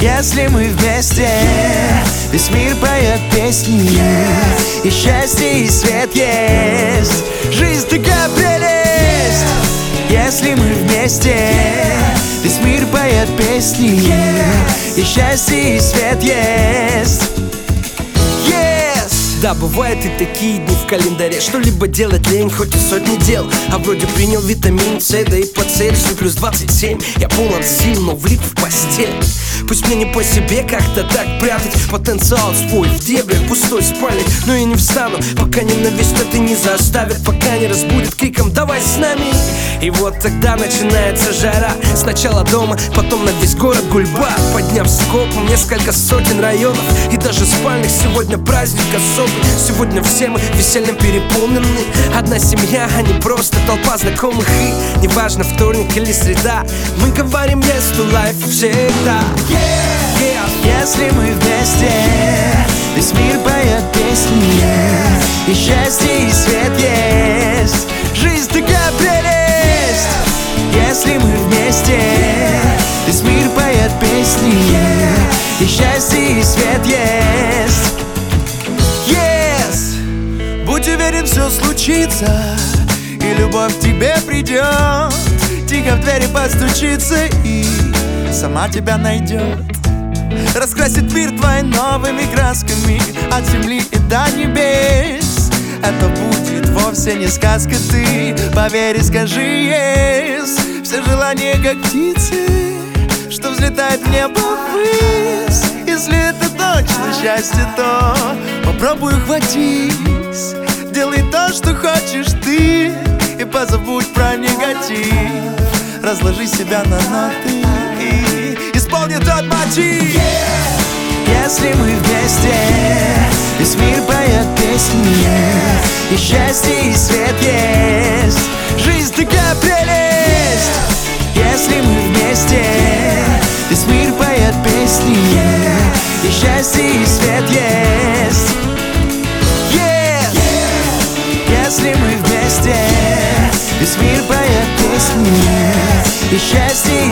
Если мы вместе, весь мир поет песни, и счастье, и свет есть. Жизнь такая прелесть. Если мы вместе, весь мир поет песни, и счастье, и свет есть. Да, бывают и такие дни в календаре, что-либо делать лень, хоть и сотни дел. А вроде принял витамин С, да и по Цельсию плюс 27. Я полон сил, но влип в постель. Пусть мне не по себе как-то так прятать потенциал свой в дебрях пустой спальник. Но я не встану, пока ненависть это не заставит, пока не разбудит криком «давай с нами». И вот тогда начинается жара. Сначала дома, потом на весь город гульба. Подняв скопом несколько сотен районов и даже спальных. Сегодня праздник особый, сегодня все мы весельем переполнены. Одна семья, а не просто толпа знакомых. И неважно вторник или среда, мы говорим yes to life всегда. Если мы вместе, весь мир поет песни, и счастье, и свет есть. Жизнь такая прелесть. Если мы вместе, весь мир поет песни, и счастье, и свет есть. Будь уверен, все случится, и любовь к тебе придет. Тихо в двери постучится и сама тебя найдет. Раскрасит мир твои новыми красками, от земли и до небес. Это будет вовсе не сказка, ты поверь и скажи yes. Все желания как птицы, что взлетает в небо ввысь. Если это точно счастье, то попробуй ухватись. Делай то, что хочешь ты, и позабудь про негатив. Разложи себя на ноты и исполни тот мотив. Если мы вместе, весь мир поет песни, и счастье, и свет есть. Жизнь такая прелесть. Если мы вместе, весь мир поет песни, и счастье, и свет есть. Если мы вместе, весь мир поет песни, и счастье,